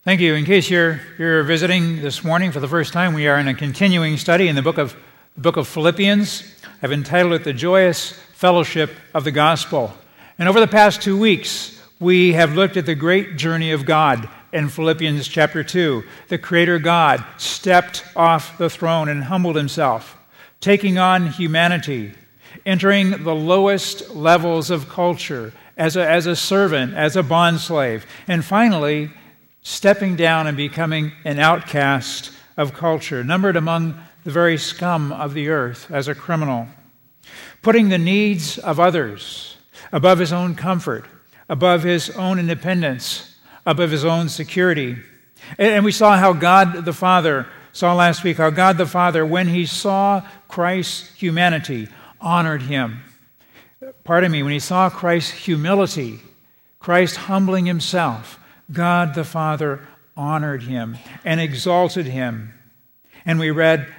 Thank you. In case you're visiting this morning for the first time, we are in a continuing study in the book of Philippians. I've entitled it The Joyous Fellowship of the Gospel. And over the past 2 weeks, we have looked at the great journey of God in Philippians chapter 2. The Creator God stepped off the throne and humbled himself, taking on humanity, entering the lowest levels of culture as a servant, as a bondslave, and finally stepping down and becoming an outcast of culture, numbered among the very scum of the earth as a criminal, putting the needs of others above his own comfort, above his own independence, above his own security. And we saw how God the Father, last week, how God the Father, when he saw Christ's humanity, honored him. When he saw Christ's humility, Christ humbling himself, God the Father honored him and exalted him. And we read,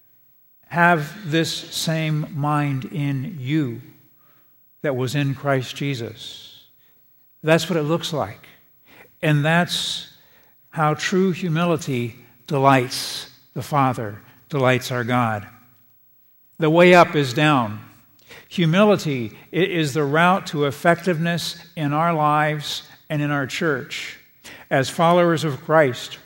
have this same mind in you that was in Christ Jesus. That's what it looks like. And that's how true humility delights the Father, delights our God. The way up is down. Humility is the route to effectiveness in our lives and in our church as followers of Christ.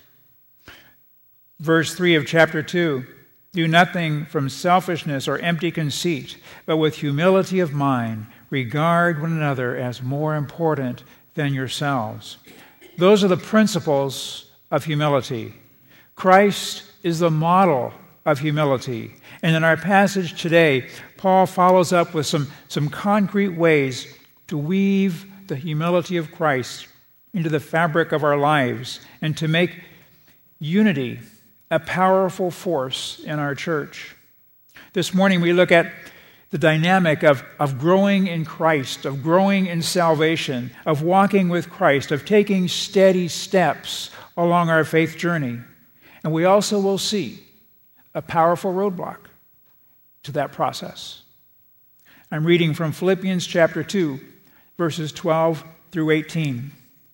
Verse 3 of chapter 2, do nothing from selfishness or empty conceit, but with humility of mind, regard one another as more important than yourselves. Those are the principles of humility. Christ is the model of humility. And in our passage today, Paul follows up with some concrete ways to weave the humility of Christ into the fabric of our lives and to make unity a powerful force in our church. This morning we look at the dynamic of growing in Christ, of growing in salvation, of walking with Christ, of taking steady steps along our faith journey. And we also will see a powerful roadblock to that process. I'm reading from Philippians chapter 2, verses 12 through 18.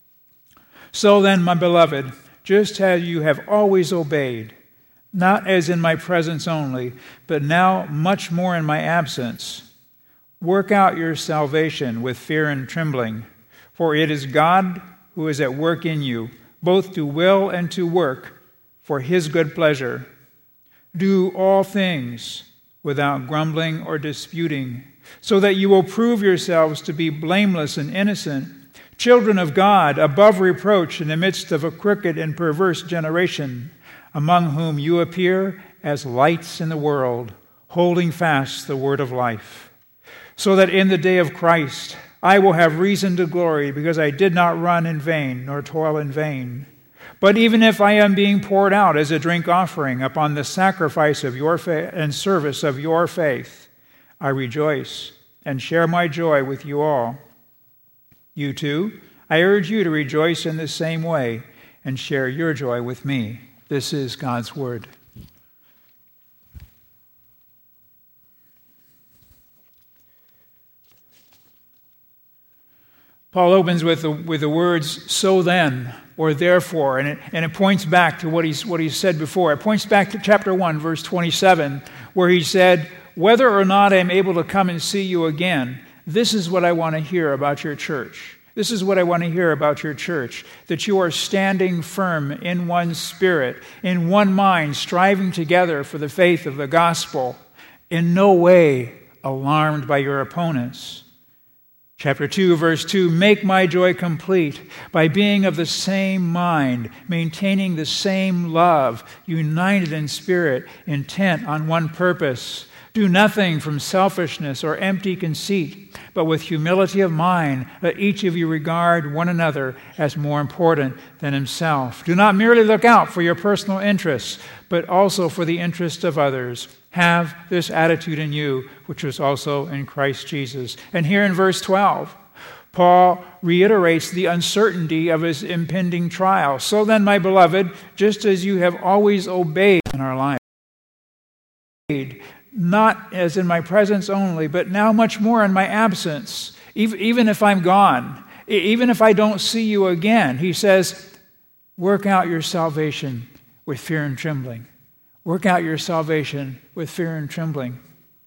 So then, my beloved, just as you have always obeyed, not as in my presence only, but now much more in my absence, work out your salvation with fear and trembling, for it is God who is at work in you, both to will and to work for his good pleasure. Do all things without grumbling or disputing, so that you will prove yourselves to be blameless and innocent, children of God, above reproach in the midst of a crooked and perverse generation, among whom you appear as lights in the world, holding fast the word of life. So that in the day of Christ I will have reason to glory, because I did not run in vain, nor toil in vain. But even if I am being poured out as a drink offering upon the sacrifice of your and service of your faith, I rejoice and share my joy with you all. You too, I urge you to rejoice in the same way and share your joy with me. This is God's word. Paul opens with the words, so then, or therefore, and it points back to what he said before. It points back to chapter 1, verse 27, where he said, whether or not I'm able to come and see you again, this is what I want to hear about your church. This is what I want to hear about your church, that you are standing firm in one spirit, in one mind, striving together for the faith of the gospel, in no way alarmed by your opponents. Chapter 2, verse 2, make my joy complete by being of the same mind, maintaining the same love, united in spirit, intent on one purpose. Do nothing from selfishness or empty conceit, but with humility of mind, let each of you regard one another as more important than himself. Do not merely look out for your personal interests, but also for the interest of others. Have this attitude in you, which was also in Christ Jesus. And here in verse 12, Paul reiterates the uncertainty of his impending trial. So then, my beloved, just as you have always obeyed in our lives, not as in my presence only, but now much more in my absence, even if I'm gone, even if I don't see you again. He says, Work out your salvation with fear and trembling. Work out your salvation with fear and trembling.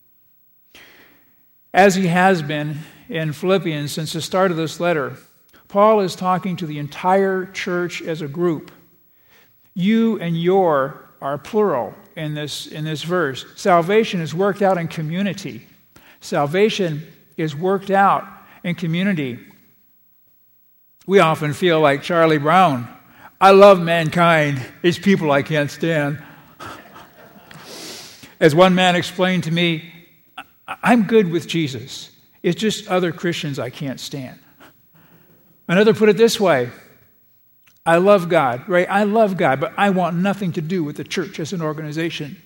As he has been in Philippians since the start of this letter, Paul is talking to the entire church as a group. You and your are plural in this verse. Salvation is worked out in community. Salvation is worked out in community. We often feel like Charlie Brown. I love mankind. It's people I can't stand. As one man explained to me, I'm good with Jesus. It's just other Christians I can't stand. Another put it this way, I love God, right? I love God, but I want nothing to do with the church as an organization.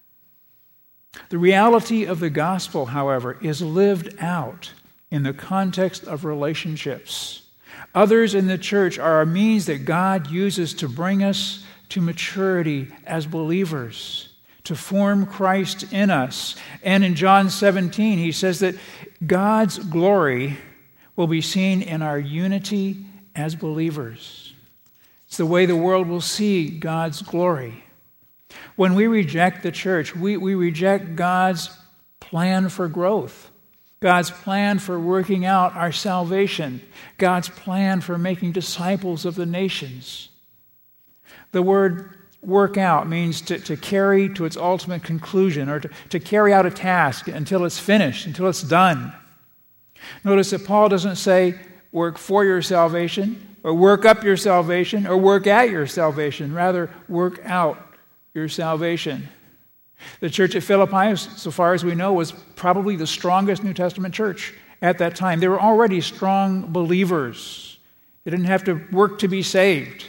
The reality of the gospel, however, is lived out in the context of relationships. Others in the church are a means that God uses to bring us to maturity as believers, to form Christ in us. And in John 17, he says that God's glory will be seen in our unity as believers. It's the way the world will see God's glory. When we reject the church, we reject God's plan for growth, God's plan for working out our salvation, God's plan for making disciples of the nations. The word work out means to carry to its ultimate conclusion, or to carry out a task until it's finished, until it's done. Notice that Paul doesn't say work for your salvation, or work up your salvation, or work at your salvation. Rather, work out your salvation. The church at Philippi, so far as we know, was probably the strongest New Testament church at that time. They were already strong believers. They didn't have to work to be saved.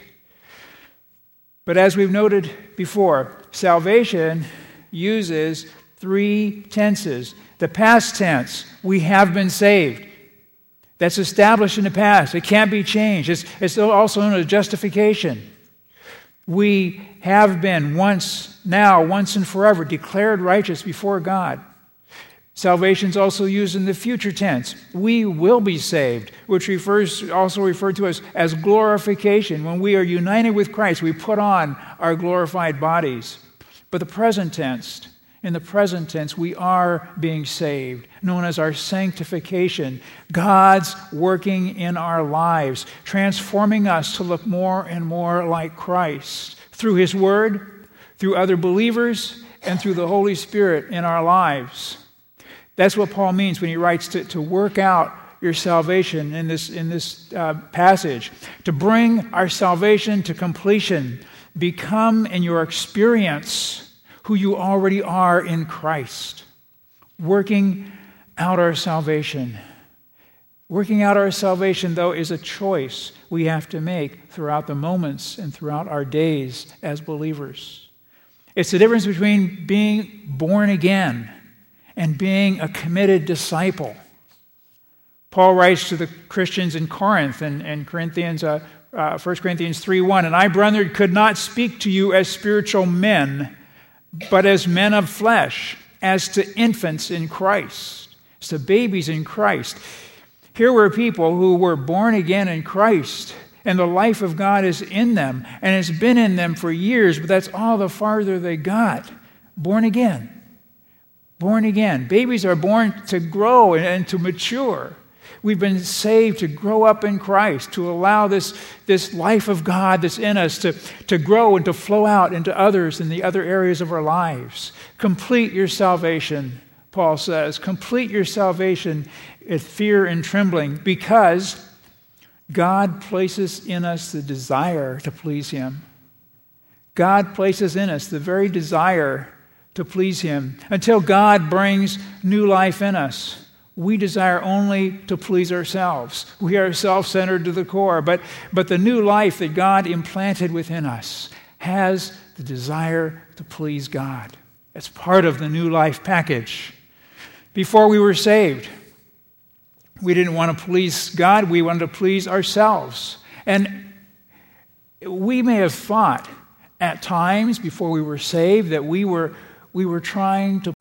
But as we've noted before, salvation uses three tenses. The past tense, we have been saved. That's established in the past. It can't be changed. It's also known as justification. We have been once, now, once and forever declared righteous before God. Salvation is also used in the future tense. We will be saved, which also referred to as glorification. When we are united with Christ, we put on our glorified bodies. But the present tense, in the present tense, we are being saved, known as our sanctification. God's working in our lives, transforming us to look more and more like Christ through His Word, through other believers, and through the Holy Spirit in our lives. That's what Paul means when he writes to work out your salvation in this passage, to bring our salvation to completion. Become in your experience who you already are in Christ. Working out our salvation. Working out our salvation, though, is a choice we have to make throughout the moments and throughout our days as believers. It's the difference between being born again and being a committed disciple. Paul writes to the Christians in Corinth in 1 Corinthians 3:1, "And I, brethren, could not speak to you as spiritual men, but as men of flesh, as to infants in Christ," as to babies in Christ. Here were people who were born again in Christ, and the life of God is in them, and it's been in them for years, but that's all the farther they got. Born again. Born again. Babies are born to grow and to mature. We've been saved to grow up in Christ, to allow this life of God that's in us to grow and to flow out into others in the other areas of our lives. Complete your salvation, Paul says. Complete your salvation with fear and trembling, because God places in us the desire to please Him. God places in us the very desire to please Him. Until God brings new life in us, we desire only to please ourselves. We are self-centered to the core, but the new life that God implanted within us has the desire to please God. It's part of the new life package. Before we were saved, we didn't want to please God, we wanted to please ourselves. And we may have thought at times before we were saved that we were trying to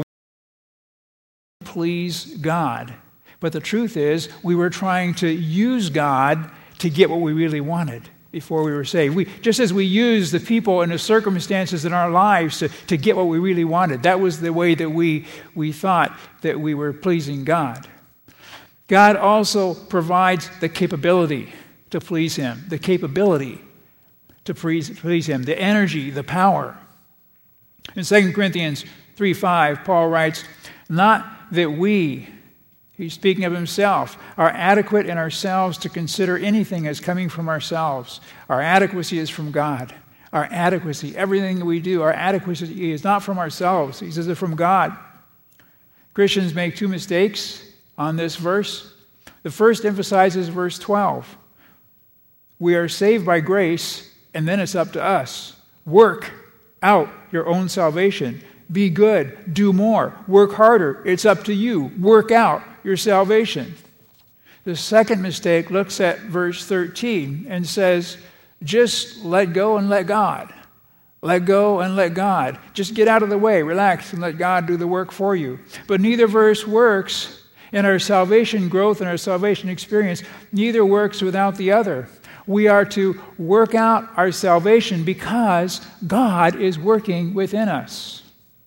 please God. But the truth is, we were trying to use God to get what we really wanted. before we were saved. Just as we used the people and the circumstances in our lives to get what we really wanted, that was the way that we thought that we were pleasing God. God also provides the capability to please Him, the capability to please Him, the energy, the power. In 2 Corinthians 3:5, Paul writes, "Not that we," he's speaking of himself, "are adequate in ourselves to consider anything as coming from ourselves. Our adequacy is from God." Our adequacy, everything that we do, our adequacy is not from ourselves. He says it's from God. Christians make two mistakes on this verse. The first emphasizes verse 12. We are saved by grace, and then it's up to us. Work out your own salvation. Be good. Do more. Work harder. It's up to you. Work out your salvation. The second mistake looks at verse 13 and says, just let go and let God. Let go and let God. Just get out of the way. Relax and let God do the work for you. But neither verse works in our salvation growth and our salvation experience. Neither works without the other. We are to work out our salvation because God is working within us.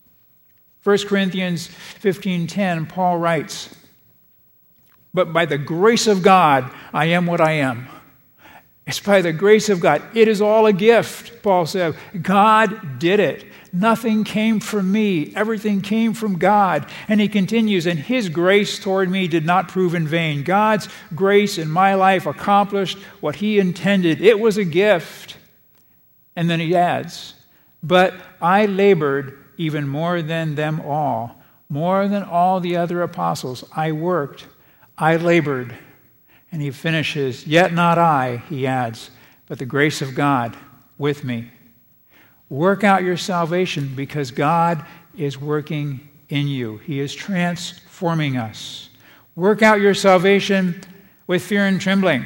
1 Corinthians 15:10, Paul writes, "But by the grace of God, I am what I am." It's by the grace of God. It is all a gift, Paul said. God did it. Nothing came from me. Everything came from God. And he continues, "And His grace toward me did not prove in vain." God's grace in my life accomplished what He intended. It was a gift. And then he adds, "But I labored even more than them all, more than all the other apostles. I worked, I labored." And he finishes, "Yet not I," he adds, "but the grace of God with me." Work out your salvation because God is working in you. He is transforming us. Work out your salvation with fear and trembling.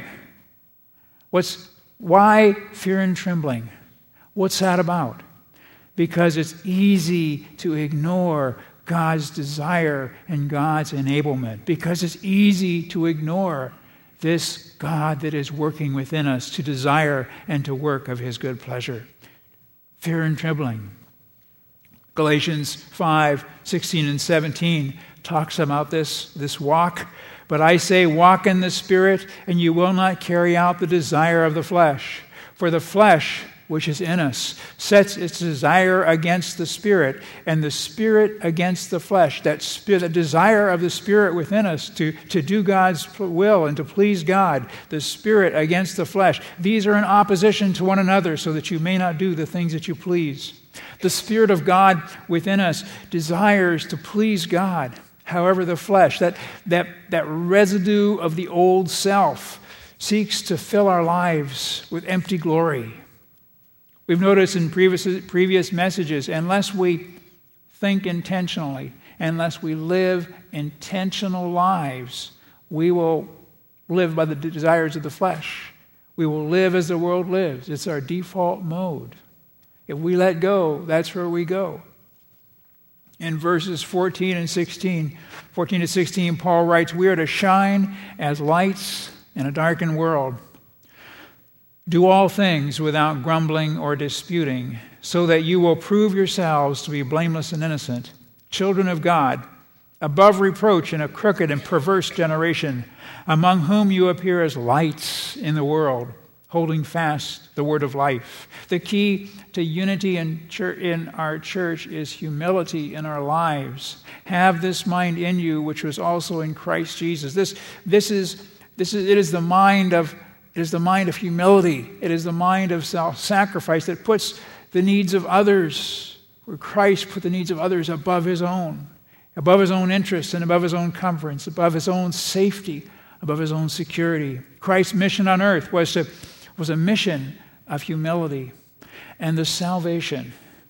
Why fear and trembling? What's that about? Because it's easy to ignore God's desire and God's enablement. Because it's easy to ignore this God that is working within us to desire and to work of His good pleasure. Fear and trembling. Galatians 5:16 and 17 talks about this walk. "But I say, walk in the Spirit, and you will not carry out the desire of the flesh. For the flesh, which is in us, sets its desire against the Spirit, and the Spirit against the flesh." That the desire of the Spirit within us to do God's will and to please God, the Spirit against the flesh. These are in opposition to one another so that you may not do the things that you please. The Spirit of God within us desires to please God. However, the flesh, that residue of the old self, seeks to fill our lives with empty glory. We've noticed in previous messages, unless we think intentionally, unless we live intentional lives, we will live by the desires of the flesh. We will live as the world lives. It's our default mode. If we let go, that's where we go. In verses 14 to 16, Paul writes, "We are to shine as lights in a darkened world. Do all things without grumbling or disputing, so that you will prove yourselves to be blameless and innocent, children of God, above reproach in a crooked and perverse generation, among whom you appear as lights in the world, holding fast the word of life." The key to unity in our church is humility in our lives. Have this mind in you, which was also in Christ Jesus. It is the mind of humility. It is the mind of self-sacrifice that puts the needs of others, where Christ put the needs of others above His own interests and above His own comforts, above His own safety, above His own security. Christ's mission on earth was a mission of humility. And the salvation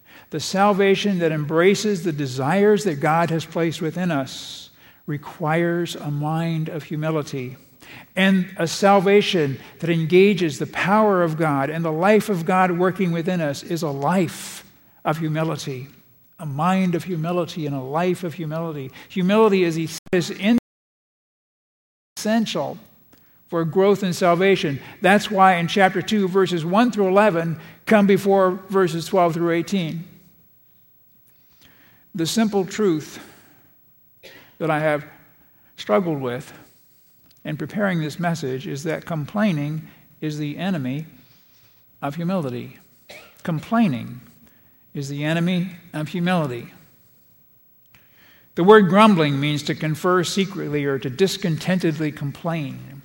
that embraces the desires that God has placed within us, requires a mind of humility. And a salvation that engages the power of God and the life of God working within us is a life of humility, a mind of humility and a life of humility. Humility is essential for growth in salvation. That's why in chapter 2, verses 1 through 11 come before verses 12 through 18. The simple truth that I have struggled with in preparing this message is that complaining is the enemy of humility. Complaining is the enemy of humility. The word grumbling means to confer secretly or to discontentedly complain.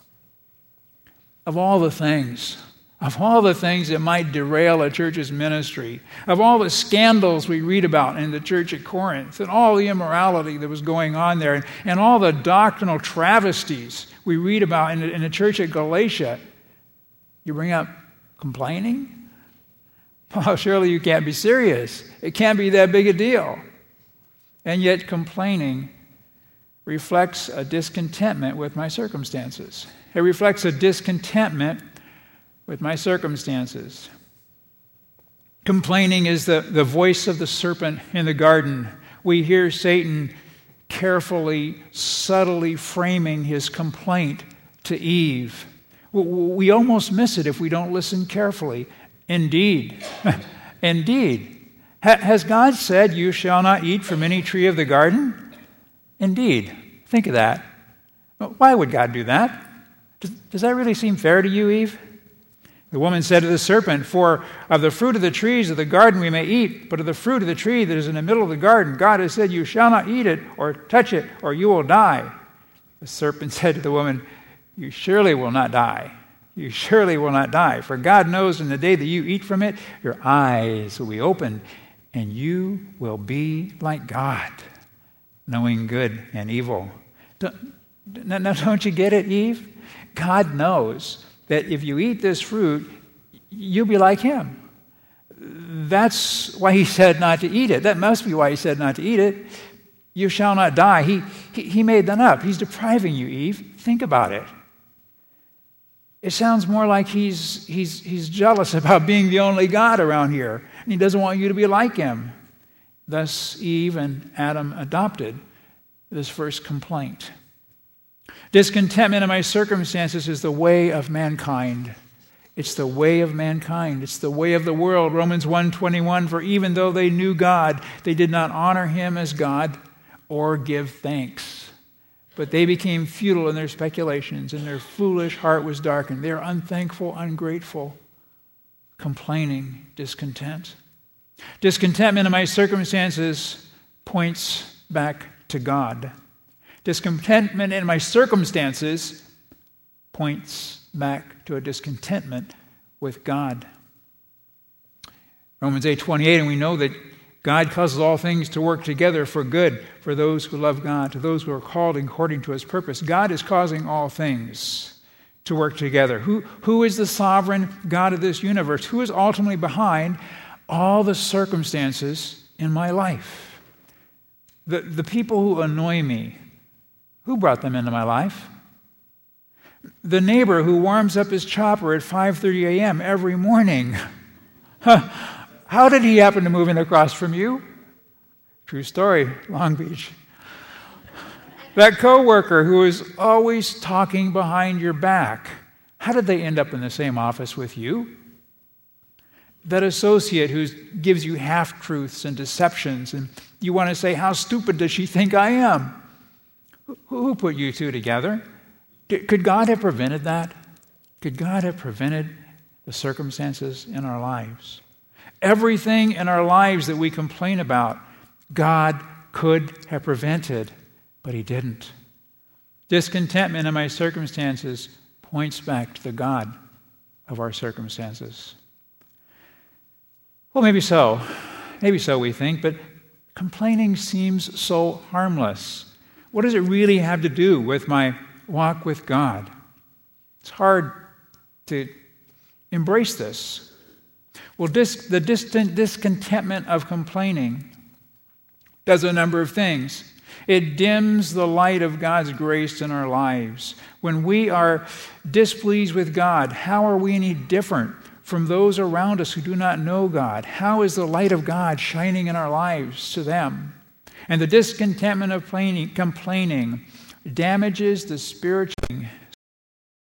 Of all the things that might derail a church's ministry, of all the scandals we read about in the church at Corinth, and all the immorality that was going on there, and all the doctrinal travesties we read about in the church at Galatia, you bring up complaining? Well, surely you can't be serious. It can't be that big a deal. And yet complaining reflects a discontentment with my circumstances. It reflects a discontentment with my circumstances. Complaining is the voice of the serpent in the garden. We hear Satan carefully, subtly framing his complaint to Eve. We almost miss it if we don't listen carefully. Indeed, indeed. Has God said, "You shall not eat from any tree of the garden"? Indeed. Think of that. Why would God do that? Does that really seem fair to you, Eve? The woman said to the serpent, "For of the fruit of the trees of the garden we may eat, but of the fruit of the tree that is in the middle of the garden, God has said, 'You shall not eat it or touch it, or you will die.'" The serpent said to the woman, "You surely will not die. You surely will not die. For God knows in the day that you eat from it, your eyes will be opened, and you will be like God, knowing good and evil." Don't you get it, Eve? God knows that if you eat this fruit, you'll be like him. That's why he said not to eat it. That must be why he said not to eat it. You shall not die. He made that up. He's depriving you, Eve. Think about it. It sounds more like he's jealous about being the only God around here, and he doesn't want you to be like him. Thus, Eve and Adam adopted this first complaint. Discontentment in my circumstances is the way of mankind. It's the way of mankind. It's the way of the world. Romans 1:21, "For even though they knew God, they did not honor him as God or give thanks. But they became futile in their speculations, and their foolish heart was darkened." They are unthankful, ungrateful, complaining, discontent. Discontentment in my circumstances points back to God. Discontentment in my circumstances points back to a discontentment with God. Romans 8:28, and we know that God causes all things to work together for good for those who love God, to those who are called according to his purpose. God is causing all things to work together. Who is the sovereign God of this universe? Who is ultimately behind all the circumstances in my life? The people who annoy me, who brought them into my life? The neighbor who warms up his chopper at 5:30 a.m. every morning. How did he happen to move in across from you? True story, Long Beach. That coworker who is always talking behind your back. How did they end up in the same office with you? That associate who gives you half-truths and deceptions, and you want to say, "How stupid does she think I am?" Who put you two together? Could God have prevented that? Could God have prevented the circumstances in our lives? Everything in our lives that we complain about, God could have prevented, but he didn't. Discontentment in my circumstances points back to the God of our circumstances. Well, maybe so. Maybe so, we think, but complaining seems so harmless. What does it really have to do with my walk with God? It's hard to embrace this. Well, the discontentment of complaining does a number of things. It dims the light of God's grace in our lives. When we are displeased with God, how are we any different from those around us who do not know God? How is the light of God shining in our lives to them? And the discontentment of complaining damages the spiritual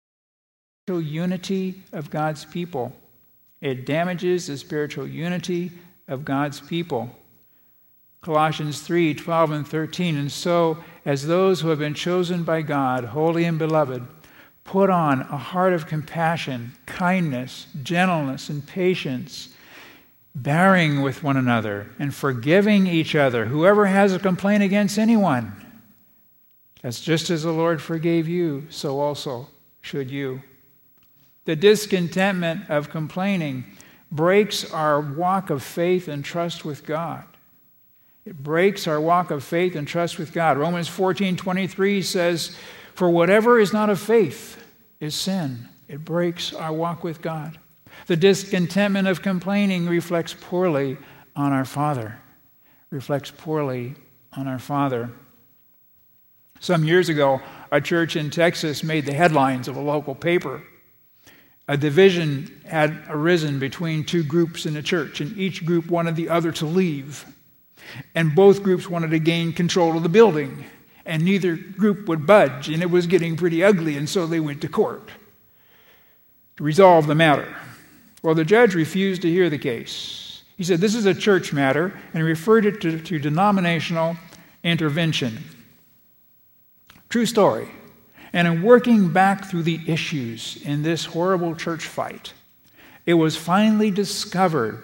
unity of God's people. It damages the spiritual unity of God's people. Colossians 3:12 and 13, and so, as those who have been chosen by God, holy and beloved, put on a heart of compassion, kindness, gentleness, and patience, bearing with one another and forgiving each other. Whoever has a complaint against anyone, that's just as the Lord forgave you, so also should you. The discontentment of complaining breaks our walk of faith and trust with God. It breaks our walk of faith and trust with God. Romans 14:23 says, "For whatever is not of faith is sin." It breaks our walk with God. The discontentment of complaining reflects poorly on our Father. Reflects poorly on our Father. Some years ago, a church in Texas made the headlines of a local paper. A division had arisen between two groups in the church, and each group wanted the other to leave. And both groups wanted to gain control of the building, and neither group would budge, and it was getting pretty ugly, and so they went to court to resolve the matter. Well, the judge refused to hear the case. He said, "This is a church matter," and he referred it to denominational intervention. True story. And in working back through the issues in this horrible church fight, it was finally discovered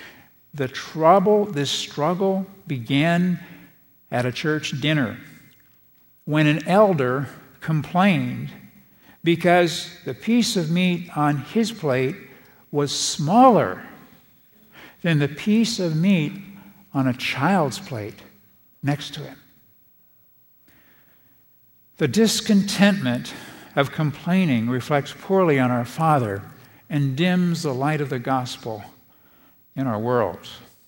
this struggle began at a church dinner when an elder complained because the piece of meat on his plate was smaller than the piece of meat on a child's plate next to him. The discontentment of complaining reflects poorly on our Father and dims the light of the gospel in our world.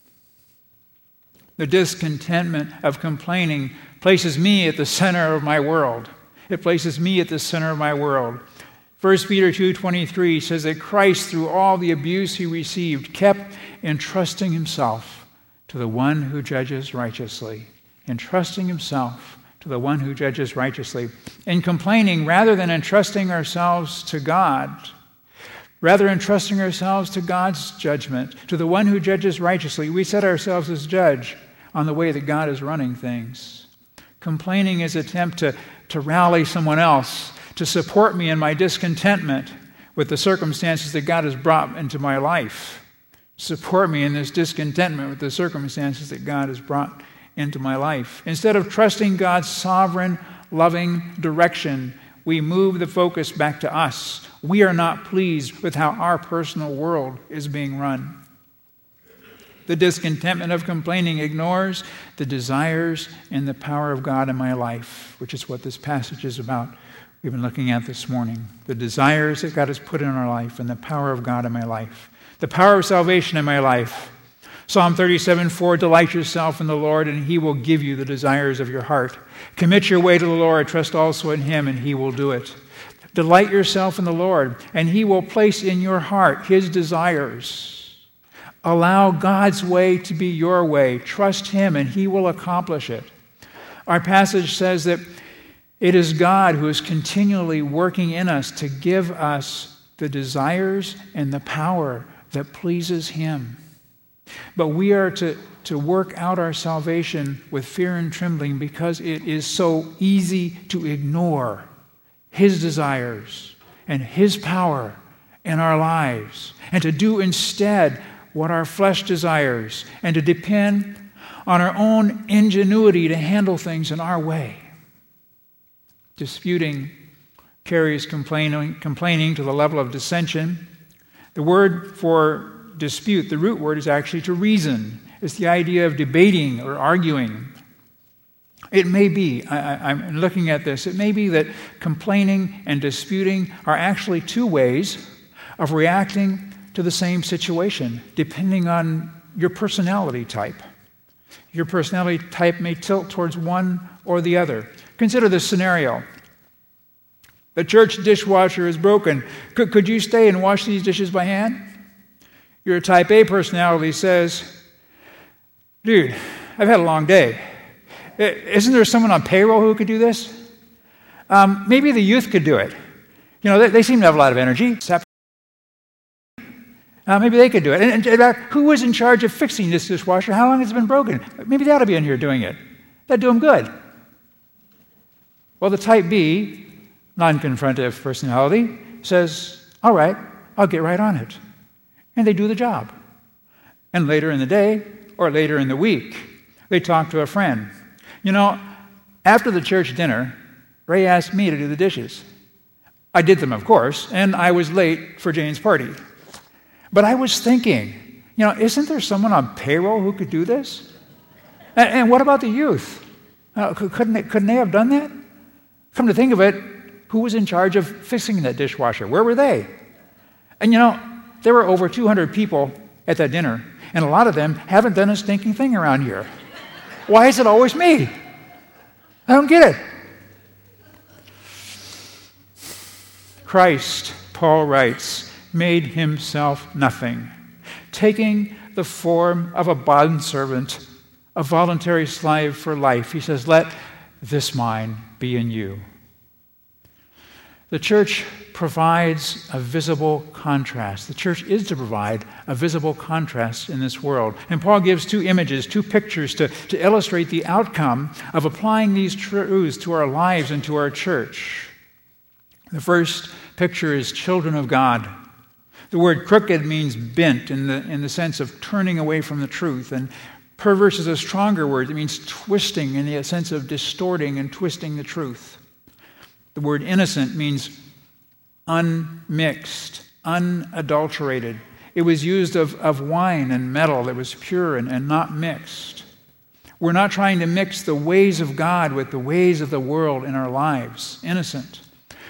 The discontentment of complaining places me at the center of my world. It places me at the center of my world. 1 Peter 2:23 says that Christ, through all the abuse he received, kept entrusting himself to the one who judges righteously. Entrusting himself to the one who judges righteously. In complaining, rather than entrusting ourselves to God, rather entrusting ourselves to God's judgment, to the one who judges righteously, we set ourselves as judge on the way that God is running things. Complaining is an attempt to rally someone else, to support me in my discontentment with the circumstances that God has brought into my life. Support me in this discontentment with the circumstances that God has brought into my life. Instead of trusting God's sovereign, loving direction, we move the focus back to us. We are not pleased with how our personal world is being run. The discontentment of complaining ignores the desires and the power of God in my life, which is what this passage is about. We've been looking at this morning. The desires that God has put in our life and the power of God in my life. The power of salvation in my life. Psalm 37:4, "Delight yourself in the Lord, and he will give you the desires of your heart. Commit your way to the Lord, trust also in him, and he will do it." Delight yourself in the Lord, and he will place in your heart his desires. Allow God's way to be your way. Trust him, and he will accomplish it. Our passage says that it is God who is continually working in us to give us the desires and the power that pleases him. But we are to work out our salvation with fear and trembling because it is so easy to ignore his desires and his power in our lives, and to do instead what our flesh desires, and to depend on our own ingenuity to handle things in our way. Disputing carries complaining to the level of dissension. The word for dispute, the root word, is actually to reason. It's the idea of debating or arguing. It may be, I'm looking at this, it may be that complaining and disputing are actually two ways of reacting to the same situation, depending on your personality type. Your personality type may tilt towards one or the other. Consider this scenario. The church dishwasher is broken. Could you stay and wash these dishes by hand? Your type A personality says, "Dude, I've had a long day. Isn't there someone on payroll who could do this? Maybe the youth could do it. You know, they seem to have a lot of energy. Maybe they could do it. And who was in charge of fixing this dishwasher? How long has it been broken? Maybe they ought to be in here doing it. That'd do them good. Well, the type B, non-confrontive personality, says, all right, I'll get right on it. And they do the job. And later in the day, or later in the week, they talk to a friend. You know, after the church dinner, Ray asked me to do the dishes. I did them, of course, and I was late for Jane's party. But I was thinking, you know, isn't there someone on payroll who could do this? And what about the youth? Couldn't they have done that? Come to think of it, who was in charge of fixing that dishwasher? Where were they? And you know, there were over 200 people at that dinner, and a lot of them haven't done a stinking thing around here. Why is it always me? I don't get it. Christ, Paul writes, made himself nothing, taking the form of a bondservant, a voluntary slave for life. He says, let this mind be in you. The church provides a visible contrast. The church is to provide a visible contrast in this world. And Paul gives two images, two pictures to illustrate the outcome of applying these truths to our lives and to our church. The first picture is children of God. The word crooked means bent in the sense of turning away from the truth, and perverse is a stronger word. It means twisting in the sense of distorting and twisting the truth. The word innocent means unmixed, unadulterated. It was used of wine and metal. It was pure and not mixed. We're not trying to mix the ways of God with the ways of the world in our lives. Innocent.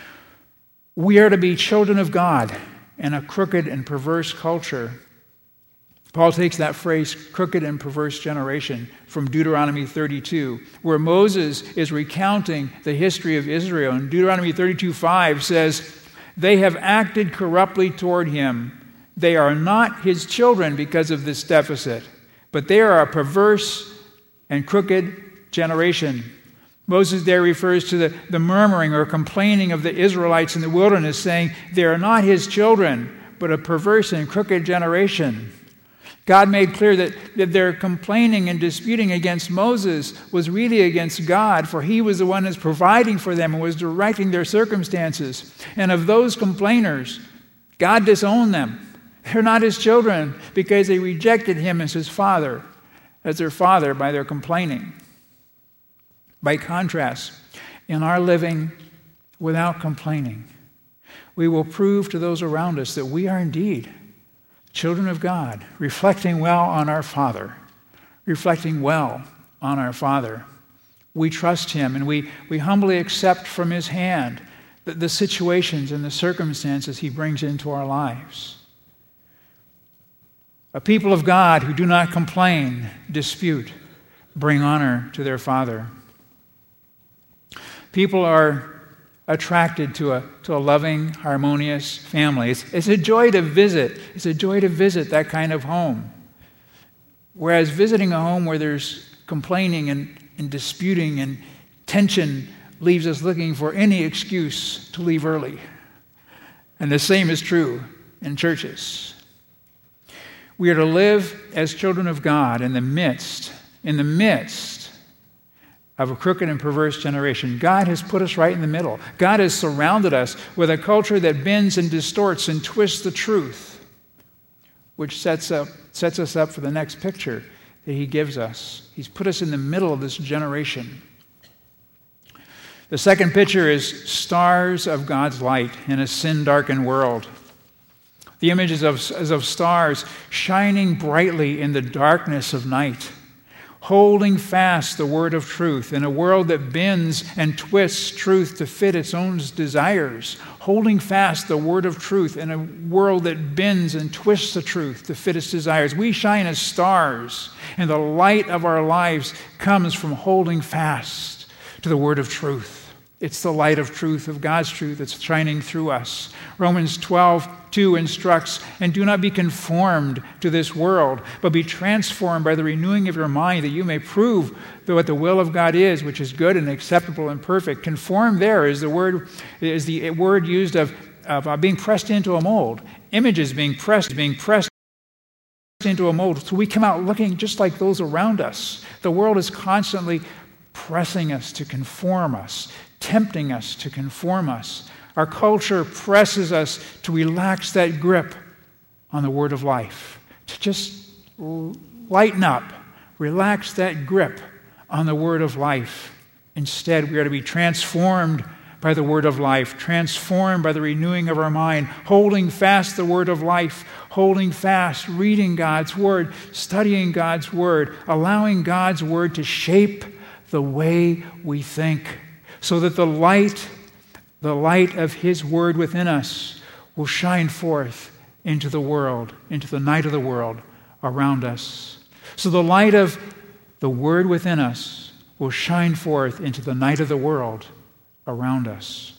We are to be children of God in a crooked and perverse culture. Paul takes that phrase, crooked and perverse generation, from Deuteronomy 32, where Moses is recounting the history of Israel. And Deuteronomy 32:5 says, they have acted corruptly toward him. They are not his children because of this deficit, but they are a perverse and crooked generation. Moses there refers to the murmuring or complaining of the Israelites in the wilderness, saying they are not his children, but a perverse and crooked generation. God made clear that their complaining and disputing against Moses was really against God, for he was the one who was providing for them and was directing their circumstances. And of those complainers, God disowned them. They're not his children because they rejected him as his father, as their father by their complaining. By contrast, in our living without complaining, we will prove to those around us that we are indeed children of God, reflecting well on our Father. Reflecting well on our Father. We trust him and we humbly accept from his hand the situations and the circumstances he brings into our lives. A people of God who do not complain, dispute, bring honor to their Father. People are attracted to a loving, harmonious family. It's a joy to visit. It's a joy to visit that kind of home. Whereas visiting a home where there's complaining and disputing and tension leaves us looking for any excuse to leave early. And the same is true in churches. We are to live as children of God in the midst of a crooked and perverse generation. God has put us right in the middle. God has surrounded us with a culture that bends and distorts and twists the truth, which sets us up for the next picture that he gives us. He's put us in the middle of this generation. The second picture is stars of God's light in a sin-darkened world. The image is of stars shining brightly in the darkness of night, holding fast the word of truth in a world that bends and twists truth to fit its own desires. Holding fast the word of truth in a world that bends and twists the truth to fit its desires. We shine as stars, and the light of our lives comes from holding fast to the word of truth. It's the light of truth, of God's truth, that's shining through us. Romans 12:2 instructs, and do not be conformed to this world, but be transformed by the renewing of your mind, that you may prove what the will of God is, which is good and acceptable and perfect. Conform there is the word used of being pressed into a mold. Images being pressed into a mold. So we come out looking just like those around us. The world is constantly pressing us to conform us, tempting us to conform us. Our culture presses us to relax that grip on the word of life, to just lighten up, relax that grip on the word of life. Instead, we are to be transformed by the word of life, transformed by the renewing of our mind, holding fast the word of life, holding fast, reading God's word, studying God's word, allowing God's word to shape the way we think, so that the light of His word within us will shine forth into the world, into the night of the world around us. So the light of the word within us will shine forth into the night of the world around us.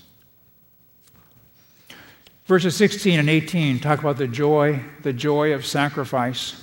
Verses 16 and 18 talk about the joy of sacrifice.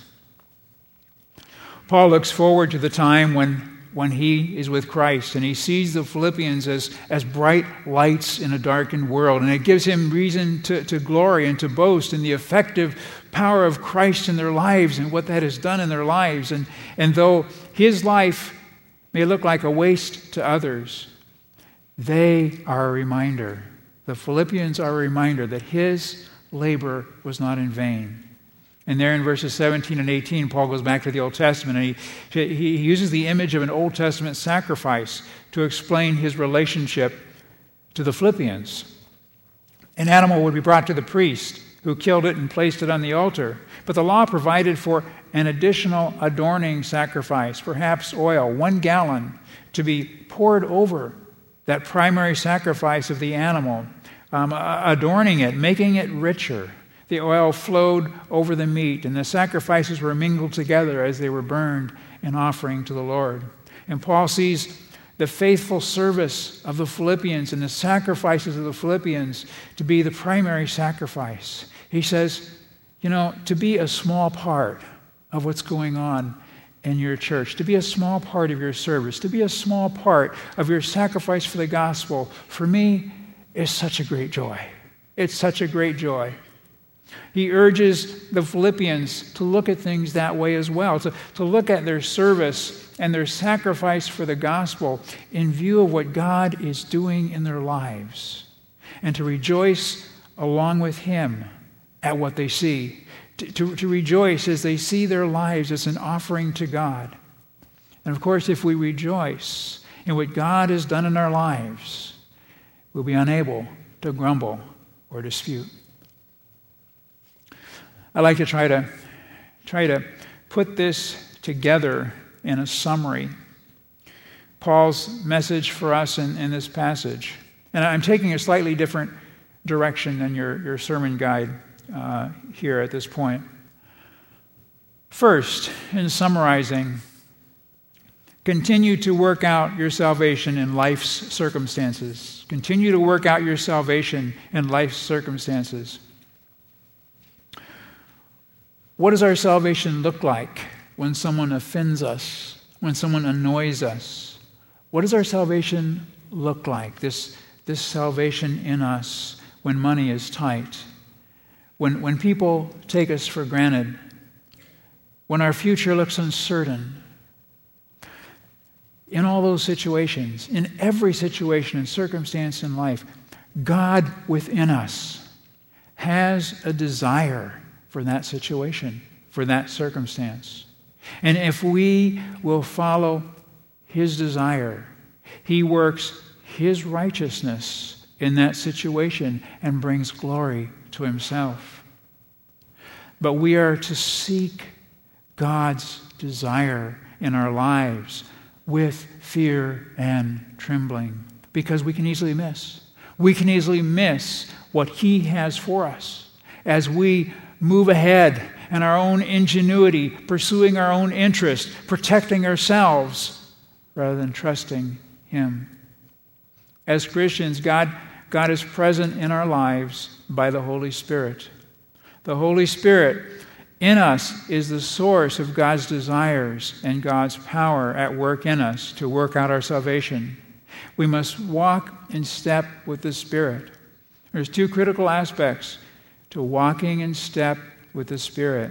Paul looks forward to the time when he is with Christ, and he sees the Philippians as bright lights in a darkened world. And it gives him reason to glory and to boast in the effective power of Christ in their lives and what that has done in their lives. And though his life may look like a waste to others, they are a reminder. The Philippians are a reminder that his labor was not in vain. And there in verses 17 and 18, Paul goes back to the Old Testament, and he uses the image of an Old Testament sacrifice to explain his relationship to the Philippians. An animal would be brought to the priest, who killed it and placed it on the altar. But the law provided for an additional adorning sacrifice, perhaps oil, 1 gallon, to be poured over that primary sacrifice of the animal, adorning it, making it richer. The oil flowed over the meat, and the sacrifices were mingled together as they were burned in offering to the Lord. And Paul sees the faithful service of the Philippians and the sacrifices of the Philippians to be the primary sacrifice. He says, to be a small part of what's going on in your church, to be a small part of your service, to be a small part of your sacrifice for the gospel, for me, is such a great joy. It's such a great joy. He urges the Philippians to look at things that way as well, to look at their service and their sacrifice for the gospel in view of what God is doing in their lives, and to rejoice along with Him at what they see, to rejoice as they see their lives as an offering to God. And of course, if we rejoice in what God has done in our lives, we'll be unable to grumble or dispute. I like to try to put this together in a summary. Paul's message for us in this passage. And I'm taking a slightly different direction than your sermon guide here at this point. First, in summarizing, continue to work out your salvation in life's circumstances. Continue to work out your salvation in life's circumstances. What does our salvation look like when someone offends us, when someone annoys us? What does our salvation look like, this salvation in us when money is tight, when people take us for granted, when our future looks uncertain? In all those situations, in every situation and circumstance in life, God within us has a desire for that situation, for that circumstance. And if we will follow His desire, He works His righteousness in that situation and brings glory to Himself. But we are to seek God's desire in our lives with fear and trembling, because we can easily miss. We can easily miss what He has for us as we move ahead in our own ingenuity, pursuing our own interest, protecting ourselves rather than trusting Him. As Christians, God is present in our lives by the Holy Spirit. The Holy Spirit in us is the source of God's desires and God's power at work in us to work out our salvation. We must walk in step with the Spirit. There's two critical aspects to walking in step with the Spirit.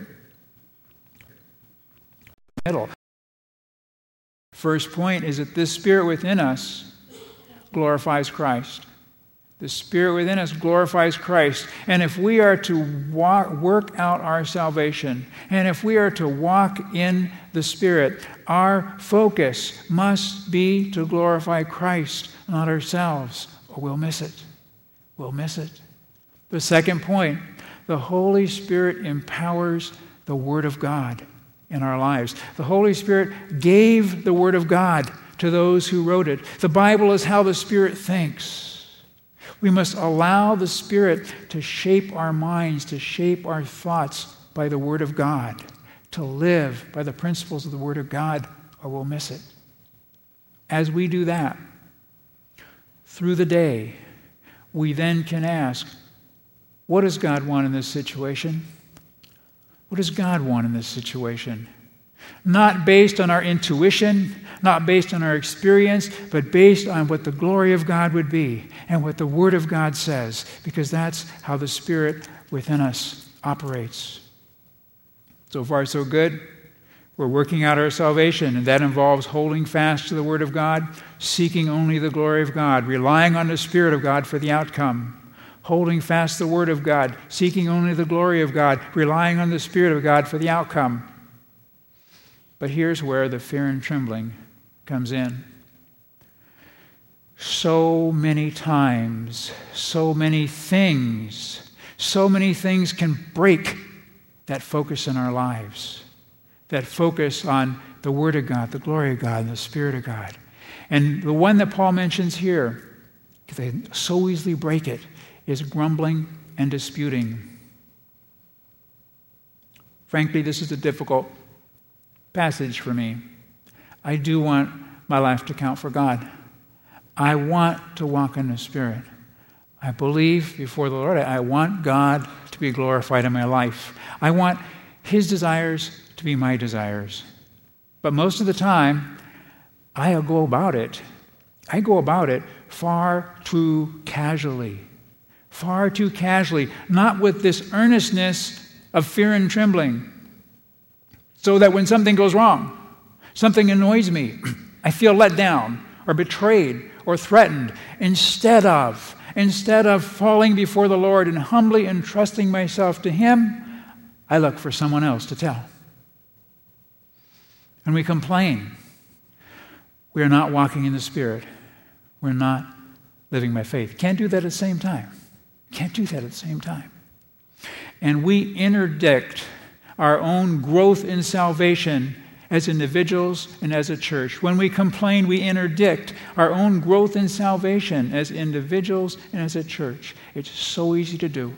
First point is that this Spirit within us glorifies Christ. The Spirit within us glorifies Christ. And if we are to work out our salvation, and if we are to walk in the Spirit, our focus must be to glorify Christ, not ourselves, or we'll miss it. We'll miss it. The second point, the Holy Spirit empowers the Word of God in our lives. The Holy Spirit gave the Word of God to those who wrote it. The Bible is how the Spirit thinks. We must allow the Spirit to shape our minds, to shape our thoughts by the Word of God, to live by the principles of the Word of God, or we'll miss it. As we do that, through the day, we then can ask, what does God want in this situation? What does God want in this situation? Not based on our intuition, not based on our experience, but based on what the glory of God would be and what the Word of God says, because that's how the Spirit within us operates. So far, so good. We're working out our salvation, and that involves holding fast to the Word of God, seeking only the glory of God, relying on the Spirit of God for the outcome. Holding fast the Word of God, seeking only the glory of God, relying on the Spirit of God for the outcome. But here's where the fear and trembling comes in. So many times, so many things can break that focus in our lives, that focus on the Word of God, the glory of God, and the Spirit of God. And the one that Paul mentions here, because they so easily break it, is grumbling and disputing. Frankly, this is a difficult passage for me. I do want my life to count for God. I want to walk in the Spirit. I believe before the Lord, I want God to be glorified in my life. I want His desires to be my desires. But most of the time, I go about it far too casually. Far too casually, not with this earnestness of fear and trembling. So that when something goes wrong, something annoys me, I feel let down or betrayed or threatened, instead of falling before the Lord and humbly entrusting myself to Him, I look for someone else to tell. And we complain. We are not walking in the Spirit. We're not living by faith. Can't do that at the same time. Can't do that at the same time. And we interdict our own growth in salvation as individuals and as a church. When we complain, we interdict our own growth in salvation as individuals and as a church. It's so easy to do.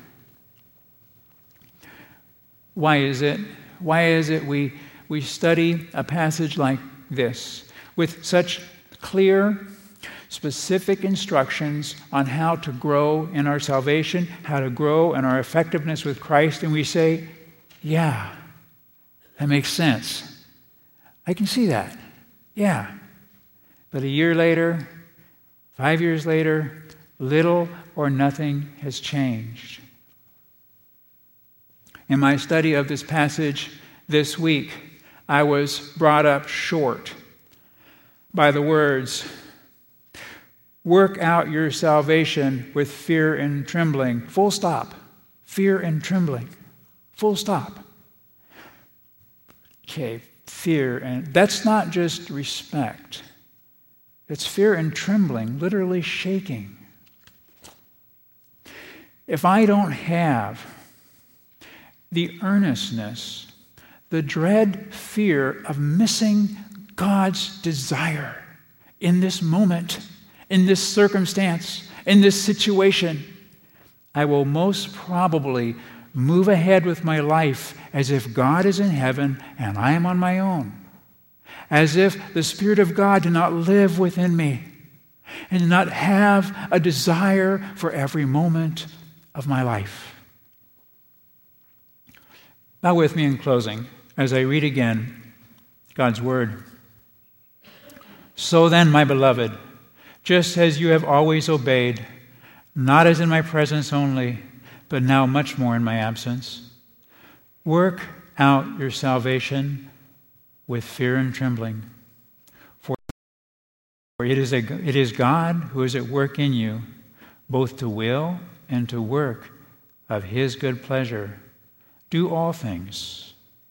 Why is it? Why is it we study a passage like this with such clear, specific instructions on how to grow in our salvation, how to grow in our effectiveness with Christ, and we say, yeah, that makes sense. I can see that. Yeah. But a year later, 5 years later, little or nothing has changed. In my study of this passage this week, I was brought up short by the words, work out your salvation with fear and trembling. Full stop. Fear and trembling. Full stop. Okay, fear, and that's not just respect. It's fear and trembling, literally shaking. If I don't have the earnestness, the dread fear of missing God's desire in this moment, in this circumstance, in this situation, I will most probably move ahead with my life as if God is in heaven and I am on my own. As if the Spirit of God did not live within me. and not have a desire for every moment of my life. Bow with me in closing as I read again God's Word. So then, my beloved, just as you have always obeyed, not as in my presence only, but now much more in my absence, work out your salvation with fear and trembling. For it is God who is at work in you, both to will and to work of His good pleasure. Do all things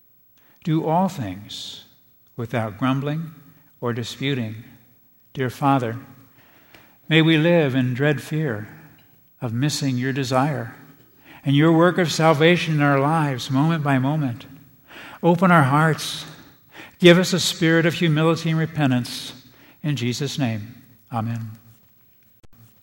without grumbling or disputing. Dear Father, may we live in dread fear of missing your desire and your work of salvation in our lives moment by moment. Open our hearts. Give us a spirit of humility and repentance. In Jesus' name, amen.